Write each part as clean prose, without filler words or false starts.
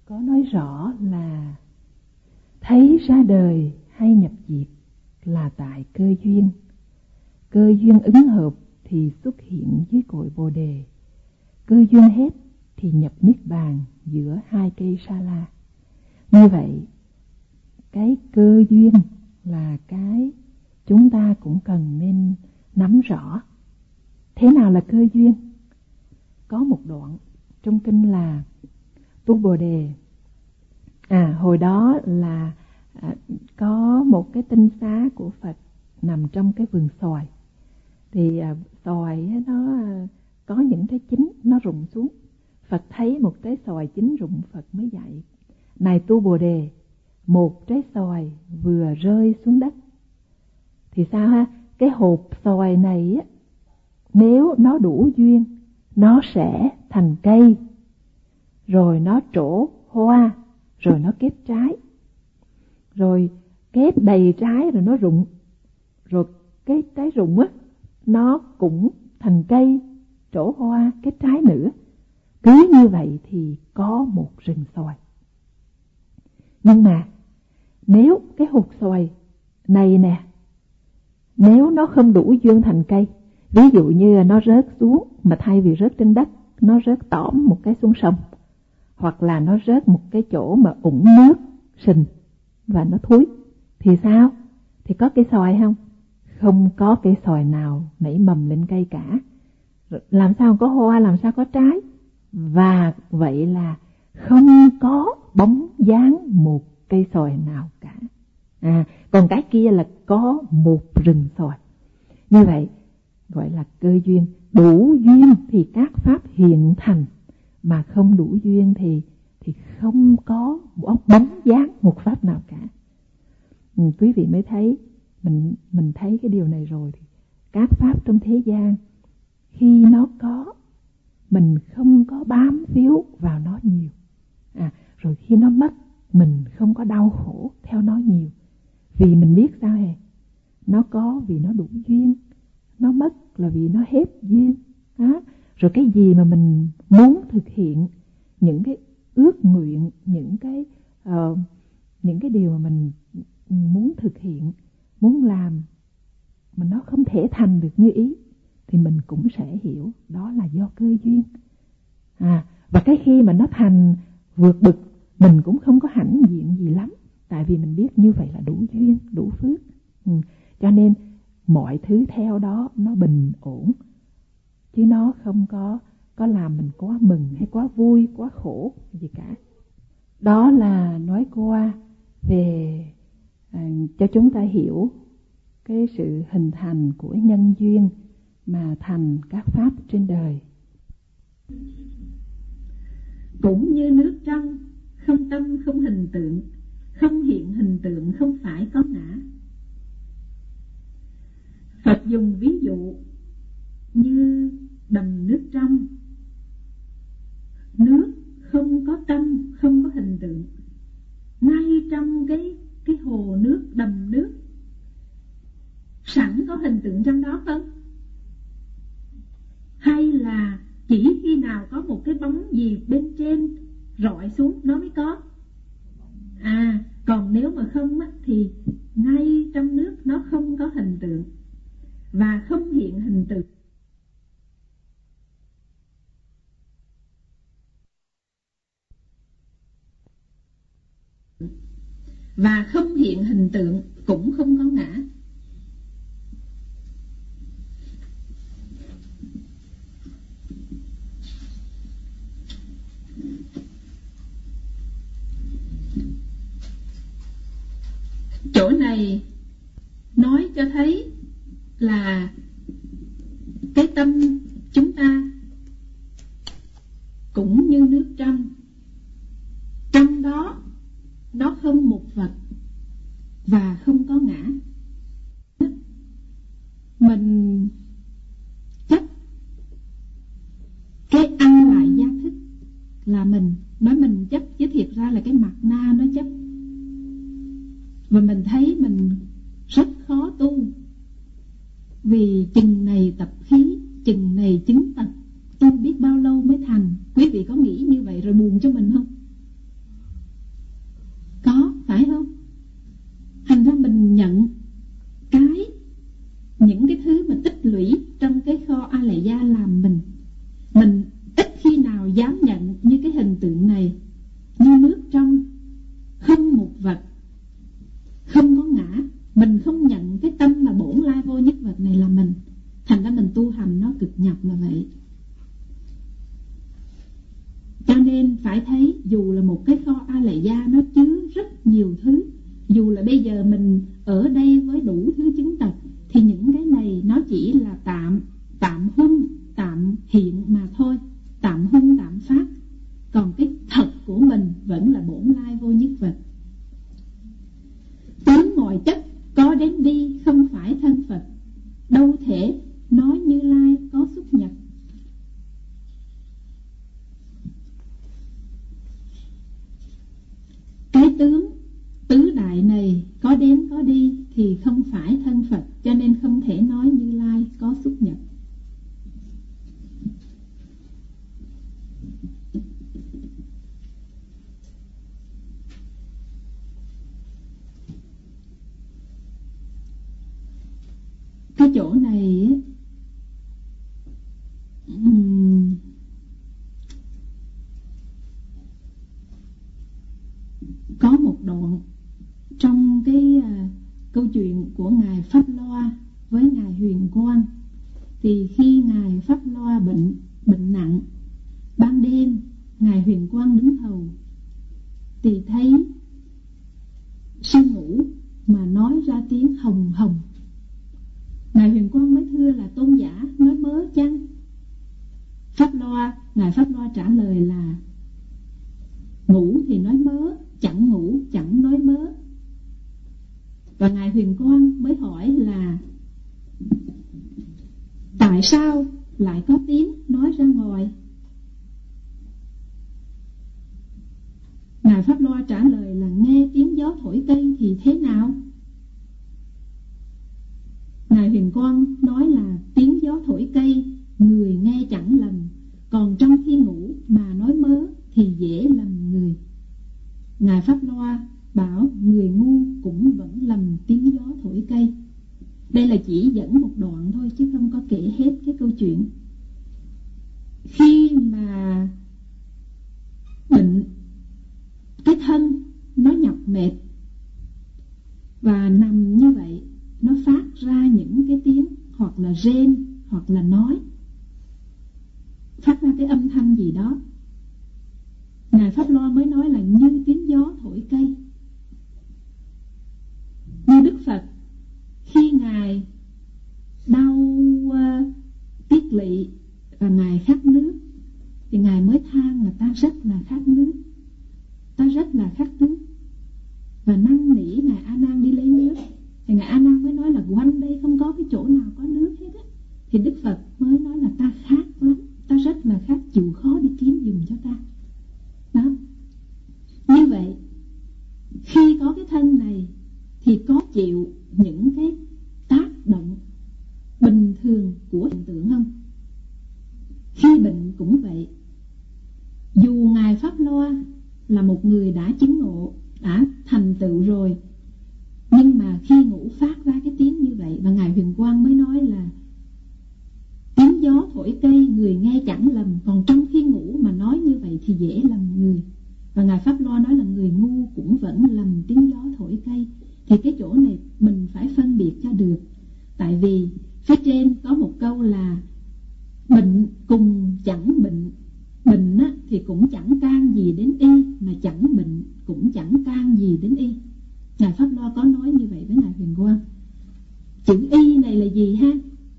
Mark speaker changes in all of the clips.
Speaker 1: có nói rõ là thấy ra đời hay nhập diệt là tại cơ duyên. Cơ duyên ứng hợp thì xuất hiện dưới cội Bồ Đề. Cơ duyên hết thì nhập Niết Bàn giữa hai cây sa la. Như vậy, cái cơ duyên là cái chúng ta cũng cần nên nắm rõ. Thế nào là cơ duyên? Có một đoạn trong kinh là Tu Bồ Đề. Hồi đó là có một cái tinh xá của Phật nằm trong cái vườn xoài. Thì xoài nó có những trái chín nó rụng xuống. Phật thấy một trái xoài chín rụng, Phật mới dạy: này Tu Bồ Đề, một trái xoài vừa rơi xuống đất. Thì sao ha? Cái hột xoài này á, nếu nó đủ duyên, nó sẽ thành cây, rồi nó trổ hoa, rồi nó kết trái, rồi kết đầy trái rồi nó rụng, rồi cái trái rụng á nó cũng thành cây, trổ hoa, kết trái nữa. Cứ như vậy thì có một rừng xoài. Nhưng mà nếu cái hột xoài này nè, nếu nó không đủ duyên thành cây, ví dụ như nó rớt xuống mà thay vì rớt trên đất, nó rớt tõm một cái xuống sông, hoặc là nó rớt một cái chỗ mà ủng nước sình và nó thúi, thì sao? Thì có cây xoài không? Không có cây xoài nào nảy mầm lên cây cả. Làm sao có hoa, làm sao có trái? Và vậy là không có bóng dáng một cây xoài nào cả. Còn cái kia là có một rừng xoài. Như vậy gọi là cơ duyên. Đủ duyên thì các pháp hiện thành, mà không đủ duyên thì không có bóng dáng một pháp nào cả. Quý vị mới thấy, mình thấy cái điều này rồi thì các pháp trong thế gian khi nó có, mình không có bám víu vào nó nhiều. Rồi khi nó mất, mình không có đau khổ theo nó nhiều. Vì mình biết sao hề? Nó có vì nó đủ duyên, nó mất là vì nó hết duyên. Rồi cái gì mà mình muốn thực hiện, những cái ước nguyện, những cái điều mà mình muốn thực hiện, muốn làm mà nó không thể thành được như ý, thì mình cũng sẽ hiểu đó là do cơ duyên. Và cái khi mà nó thành vượt bực, mình cũng không có hãnh diện gì lắm, tại vì mình biết như vậy là đủ duyên, đủ phước. Cho nên mọi thứ theo đó nó bình ổn, chứ nó không có làm mình quá mừng hay quá vui, quá khổ gì cả. Đó là nói qua về cho chúng ta hiểu cái sự hình thành của nhân duyên mà thành các pháp trên đời.
Speaker 2: Cũng như nước trong, không tâm không hình tượng, không hiện hình tượng, không phải có ngã. Phật dùng ví dụ như đầm nước trong, nước không có tâm, không có hình tượng. Ngay trong cái hồ nước, đầm nước, sẵn có hình tượng trong đó không? Hay là chỉ khi nào có một cái bóng gì bên trên rọi xuống nó mới có? Còn nếu mà không á, thì ngay trong nước nó không có hình tượng và không hiện hình tượng. Và không hiện hình tượng cũng không có ngã. Chỗ này nói cho thấy là cái tâm chúng ta cũng như nước trong. Trong đó nó không một vật và không có ngã. Mình chấp cái ăn lại giác thức là mình. Nói mình chấp chứ thiệt ra là cái mặt na nó chấp. Và mình thấy mình rất khó tu, vì chừng này tập khí, chừng này chứng tật, tu biết bao lâu mới thành. Quý vị có nghĩ như vậy rồi buồn cho mình không? hiện này như nước trong, không một vật, không có ngã. Mình không nhận cái tâm là bổn lai vô nhất vật này là mình, thành ra mình tu hành nó cực nhập là vậy. Cho nên phải thấy dù là một cái kho A Lại Gia nó chứa rất nhiều thứ. Dù là bây giờ mình ở đây với đủ thứ chứng tật, thì những cái này nó chỉ là tạm huân, tạm hiện mà thôi, tạm huân, tạm phát. Còn cái thật của mình vẫn là bổn lai vô nhất vật. Tướng mọi chất có đến đi không phải thân Phật, đâu thể nói Như Lai có xuất nhập. Cái tướng tứ đại này có đến có đi thì không phải thân Phật, cho nên không thể nói Như Lai có xuất nhập. Cái chỗ này có một đoạn trong cái câu chuyện của Ngài Pháp Loa với Ngài Huyền Quang. Thì khi Ngài Pháp Loa bệnh nặng, ban đêm Ngài Huyền Quang đứng hầu, thì thấy sư ngủ mà nói ra tiếng hồng hồng. Ngài Huyền Quang mới thưa là tôn giả nói mớ chăng? Ngài Pháp Loa trả lời là ngủ thì nói mớ, chẳng ngủ chẳng nói mớ. Và Ngài Huyền Quang mới hỏi là tại sao lại có tiếng nói ra ngoài? Ngài Pháp Loa trả lời là nghe tiếng gió thổi cây thì thế nào? Ngài Huyền Quang nói là tiếng gió thổi cây người nghe chẳng lầm, còn trong khi ngủ mà nói mớ thì dễ lầm người. Ngài Pháp Loa bảo người ngu cũng vẫn lầm tiếng gió thổi cây. Đây là chỉ dẫn một đoạn thôi chứ không có kể hết cái câu chuyện. Khi mà bệnh, cái thân nó nhọc mệt và nằm như vậy, nó phát ra những cái tiếng hoặc là rên hoặc là nói, phát ra cái âm thanh gì đó. Ngài Pháp Loa mới nói là như tiếng gió thổi cây. Như Đức Phật khi Ngài đau tiết lỵ và Ngài khát nước, thì Ngài mới than là ta rất là khát nước, ta rất là khát nước, và năn nỉ Ngài A Nan đi lấy nước. Thì Ngài A Nan mới nói là quanh đây không có cái chỗ nào có nước hết á. Thì Đức Phật mới nói là ta khát lắm, ta rất là khát, chịu khó đi kiếm giùm cho ta. Đó. Như vậy, khi có cái thân này thì có chịu những cái tác động bình thường của hiện tượng không? Khi bệnh cũng vậy. Dù Ngài Pháp Loa là một người đã chứng ngộ, đã thành tựu rồi, nhưng mà khi ngủ phát ra cái tiếng như vậy, và Ngài Huyền Quang mới nói là tiếng gió thổi cây người nghe chẳng lầm, còn trong khi ngủ mà nói như vậy thì dễ lầm người. Và Ngài Pháp Loa nói là người ngu cũng vẫn lầm tiếng gió thổi cây. Thì cái chỗ này mình phải phân biệt cho được. Tại vì phía trên có một câu là bệnh cùng chẳng bệnh. Bệnh á, thì cũng chẳng can gì đến y, mà chẳng bệnh cũng chẳng can gì đến y. Ngài Pháp Loa có nói như vậy với Ngài Huyền Quang. Chữ y này là gì ha?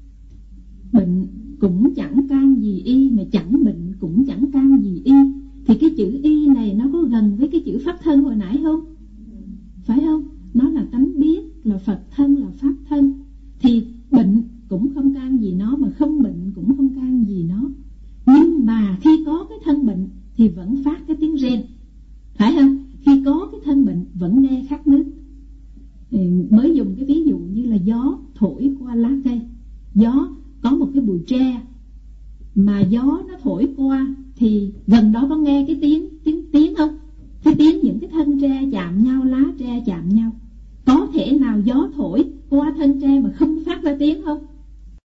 Speaker 2: Bệnh cũng chẳng can gì y, mà chẳng bệnh cũng chẳng can gì y. Thì cái chữ y này nó có gần với cái chữ pháp thân hồi nãy không? Phải không? Nó là tánh biết, là Phật thân, là pháp thân. Thì bệnh cũng không can gì nó, mà không bệnh cũng không can gì nó. Nhưng mà khi có cái thân bệnh thì vẫn phát cái tiếng rên, phải không? Khi có cái thân bệnh vẫn nghe khát nước. Thì mới dùng cái ví dụ như là gió thổi qua lá cây. Gió có một cái bụi tre mà gió nó thổi qua thì gần đó có nghe cái tiếng không? Cái tiếng những cái thân tre chạm nhau, lá tre chạm nhau. Có thể nào gió thổi qua thân tre mà không phát ra tiếng không?